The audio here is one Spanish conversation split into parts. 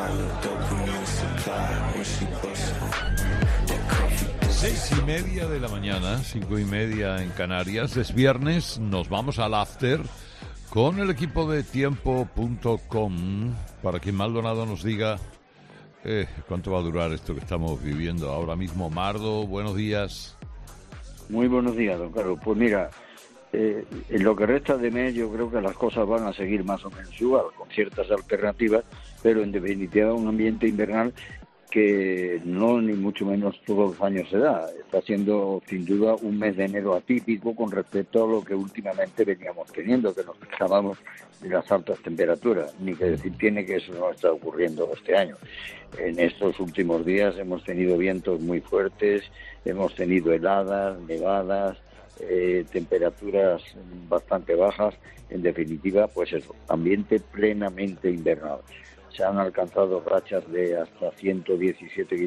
6:30 de la mañana, 5:30 en Canarias. Es viernes, nos vamos al after con el equipo de Tiempo.com para que Maldonado nos diga cuánto va a durar esto que estamos viviendo ahora mismo. Mardo, buenos días. Muy buenos días, don Carlos. Pues mira, en lo que resta de mes yo creo que las cosas van a seguir más o menos igual, con ciertas alternativas, pero en definitiva un ambiente invernal que no ni mucho menos todos los años se da. Está siendo sin duda un mes de enero atípico con respecto a lo que últimamente veníamos teniendo, que nos quejábamos de las altas temperaturas. Ni que decir tiene que eso no está ocurriendo este año. En estos últimos días hemos tenido vientos muy fuertes, hemos tenido heladas, nevadas, temperaturas bastante bajas. En definitiva, pues eso, ambiente plenamente invernal. Se han alcanzado rachas de hasta 117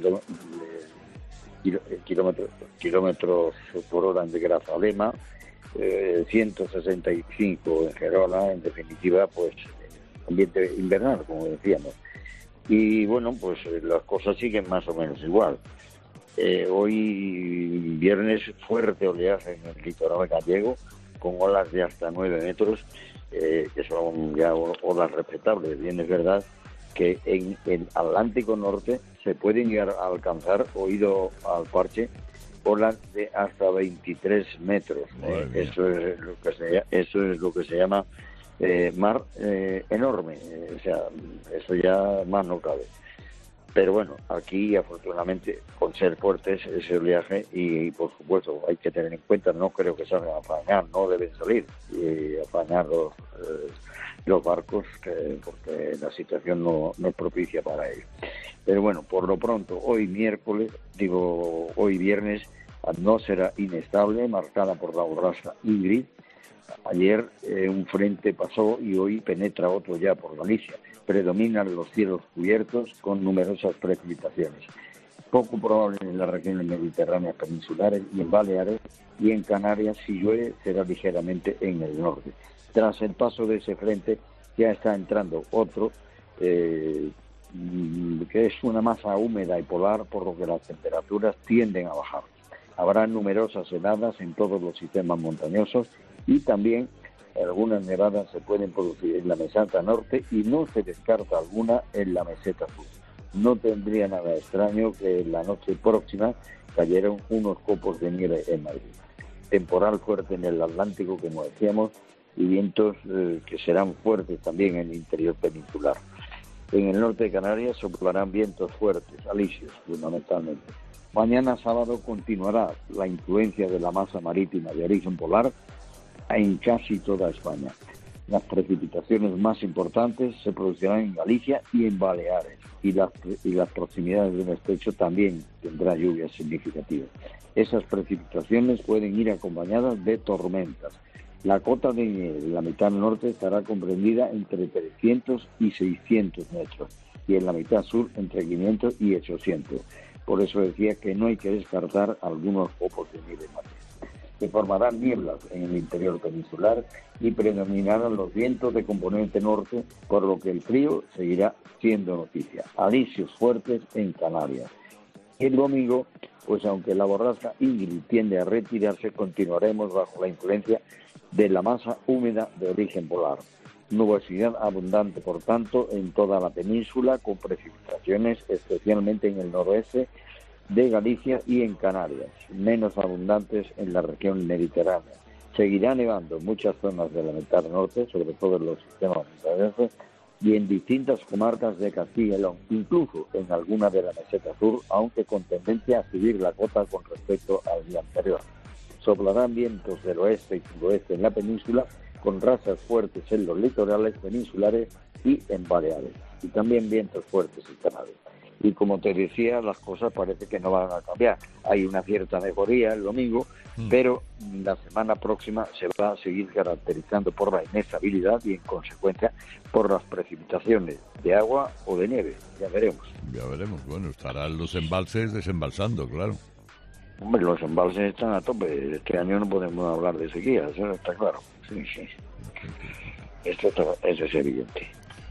kilómetros por hora en Grazalema, 165 en Gerona. En definitiva, pues ambiente invernal, como decíamos. Y bueno, pues las cosas siguen más o menos igual. Hoy viernes, fuerte oleaje en el litoral gallego, con olas de hasta 9 metros, que son ya olas respetables. Bien es verdad que en el Atlántico Norte se pueden llegar a alcanzar, oído al parche, olas de hasta 23 metros. Eso es lo que se llama mar enorme. O sea, eso ya más no cabe. Pero bueno, aquí afortunadamente, con ser fuertes ese oleaje, y por supuesto hay que tener en cuenta, no creo que salgan a faenar, no deben salir a faenar los barcos, porque la situación no es propicia para ello. Pero bueno, por lo pronto, hoy viernes, atmósfera inestable, marcada por la borrasca Ingrid. Ayer un frente pasó y hoy penetra otro ya por Galicia. Predominan los cielos cubiertos con numerosas precipitaciones. Poco probable en las regiones mediterráneas peninsulares y en Baleares, y en Canarias, si llueve, será ligeramente en el norte. Tras el paso de ese frente ya está entrando otro, que es una masa húmeda y polar, por lo que las temperaturas tienden a bajar. Habrá numerosas heladas en todos los sistemas montañosos y también algunas nevadas se pueden producir en la meseta norte y no se descarta alguna en la meseta sur. No tendría nada extraño que en la noche próxima cayeran unos copos de nieve en Madrid. Temporal fuerte en el Atlántico, como decíamos, y vientos que serán fuertes también en el interior peninsular. En el norte de Canarias soplarán vientos fuertes, alisios fundamentalmente. Mañana sábado continuará la influencia de la masa marítima de origen polar en casi toda España. Las precipitaciones más importantes se producirán en Galicia y en Baleares, y las proximidades de un estrecho también tendrá lluvias significativas. Esas precipitaciones pueden ir acompañadas de tormentas. La cota de nieve de la mitad norte estará comprendida entre 300 y 600 metros, y en la mitad sur entre 500 y 800. Por eso decía que no hay que descartar algunos copos de nieve más. Se formarán nieblas en el interior peninsular y predominarán los vientos de componente norte, por lo que el frío seguirá siendo noticia. Alisios fuertes en Canarias. El domingo, pues aunque la borrasca Ingrid tiende a retirarse, continuaremos bajo la influencia de la masa húmeda de origen polar. Nubosidad abundante, por tanto, en toda la península, con precipitaciones especialmente en el noroeste de Galicia y en Canarias, menos abundantes en la región mediterránea. Seguirá nevando en muchas zonas de la mitad norte, sobre todo en los sistemas montañosos, y en distintas comarcas de Castilla y León, incluso en alguna de la meseta sur, aunque con tendencia a subir la cota con respecto al día anterior. Soplarán vientos del oeste y suroeste en la península, con rachas fuertes en los litorales peninsulares y en Baleares, y también vientos fuertes en Canarias. Y como te decía, las cosas parece que no van a cambiar. Hay una cierta mejoría el domingo, pero la semana próxima se va a seguir caracterizando por la inestabilidad y, en consecuencia, por las precipitaciones de agua o de nieve. Ya veremos. Ya veremos. Bueno, estarán los embalses desembalsando, claro. Hombre, los embalses están a tope. Este año no podemos hablar de sequía, eso está claro. Sí. Eso es evidente.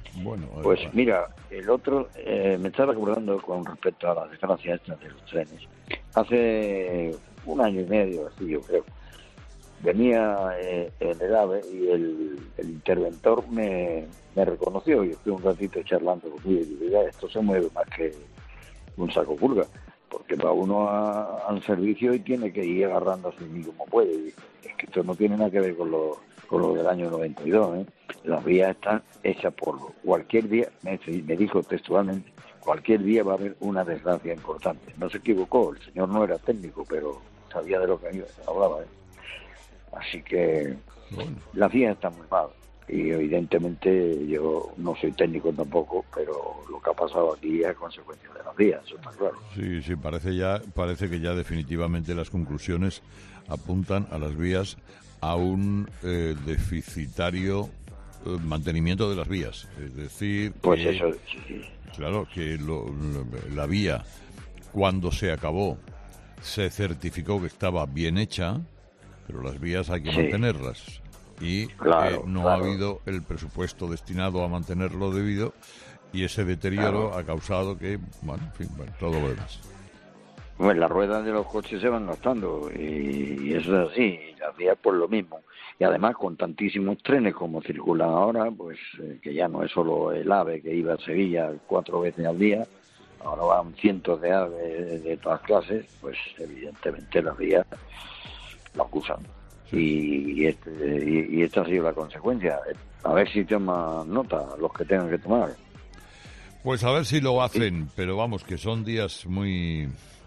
Bueno, Pues mira, el otro, me estaba acordando con respecto a la desgracia esta de los trenes. Hace un año y medio, así yo creo, venía en el AVE y el interventor me reconoció y estuve un ratito charlando conmigo y digo, ya, esto se mueve más que un saco pulga, porque va uno al servicio y tiene que ir agarrándose ni como puede. Y es que esto no tiene nada que ver con lo del año 92, ¿eh? Las vías están hechas polvo. Cualquier día, me dijo textualmente, cualquier día va a haber una desgracia importante. No se equivocó, el señor no era técnico, pero sabía de lo que hablaba, ¿eh? Así que las vías están muy mal. Y evidentemente yo no soy técnico tampoco, pero lo que ha pasado aquí es consecuencia de las vías, eso está claro. Sí, parece que ya definitivamente las conclusiones apuntan a las vías a un deficitario mantenimiento de las vías. Es decir, pues eso, sí. Claro, que la vía, cuando se acabó, se certificó que estaba bien hecha, pero las vías hay que mantenerlas. Y no ha habido el presupuesto destinado a mantenerlo debido, y ese deterioro ha causado que, bueno, en fin, todo lo demás. Pues las ruedas de los coches se van gastando y eso es así, y las vías por lo mismo. Y además con tantísimos trenes como circulan ahora, pues que ya no es solo el AVE que iba a Sevilla 4 veces al día, ahora van cientos de AVE de todas clases, pues evidentemente las vías lo acusan. Y esta ha sido la consecuencia. A ver si toman nota los que tengan que tomar. Pues a ver si lo hacen, pero vamos, que son días muy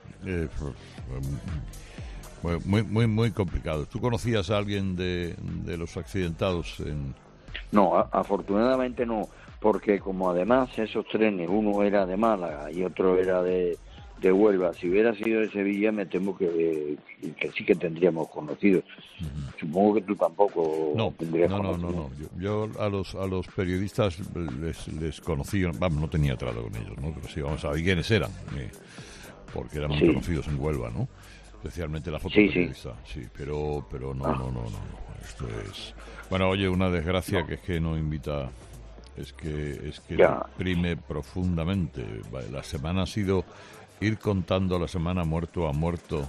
complicados. ¿Tú conocías a alguien de los accidentados? No, afortunadamente no, porque como además esos trenes, uno era de Málaga y otro era de Huelva, si hubiera sido de Sevilla, me temo que sí que tendríamos conocidos. Supongo que tú tampoco tendrías conocidos. No. Yo a los periodistas les conocí, vamos, no tenía trato con ellos, ¿no? Pero sí, vamos a ver quiénes eran, porque eran muy conocidos en Huelva, ¿no? Especialmente la fotoperiodista. Sí, pero no. Esto es... Bueno, oye, una desgracia que es que no invita... Es que deprime profundamente. La semana ha sido... ir contando la semana muerto a muerto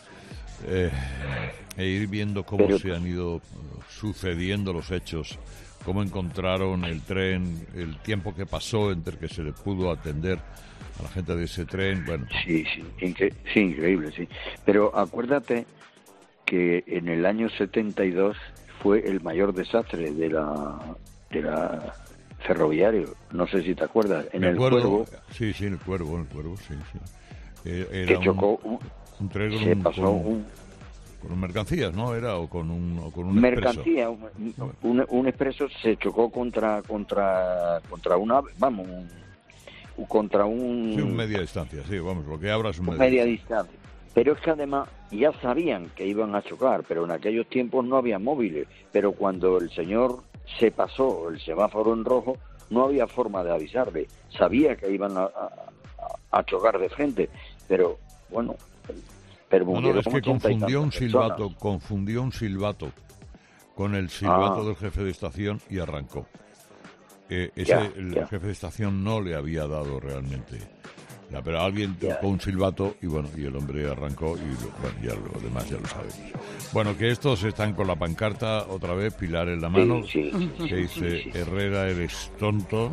e ir viendo cómo se han ido sucediendo los hechos, cómo encontraron el tren, el tiempo que pasó entre que se le pudo atender a la gente de ese tren. Bueno, sí, increíble, sí. Pero acuérdate que en el año 72 fue el mayor desastre de la ferroviario. No sé si te acuerdas. En el Cuervo. Sí, en el Cuervo, sí. Era que chocó un tren con mercancías, ¿no? Era o con un mercancía, un expreso se chocó contra una, vamos, contra un... Sí, un media distancia, sí, vamos, lo que abra es un media distancia. Pero es que además ya sabían que iban a chocar, pero en aquellos tiempos no había móviles. Pero cuando el señor se pasó el semáforo en rojo, no había forma de avisarle. Sabía que iban a chocar de frente, pero bueno... No, es que confundió un silbato con el silbato del jefe de estación y arrancó. El jefe de estación no le había dado realmente. Pero alguien tocó un silbato y el hombre arrancó y ya lo demás ya lo sabemos. Bueno, que estos están con la pancarta otra vez, Pilar en la mano, que dice Herrera, eres tonto.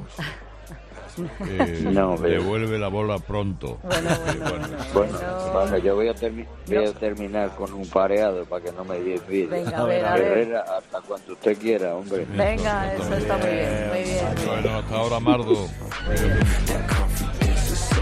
Devuelve la bola pronto. Bueno, yo voy a terminar con un pareado para que no me desvíe. Venga, a ver. Herrera, hasta cuando usted quiera, hombre. Venga, eso está muy bien. Bueno, hasta ahora, Mardo.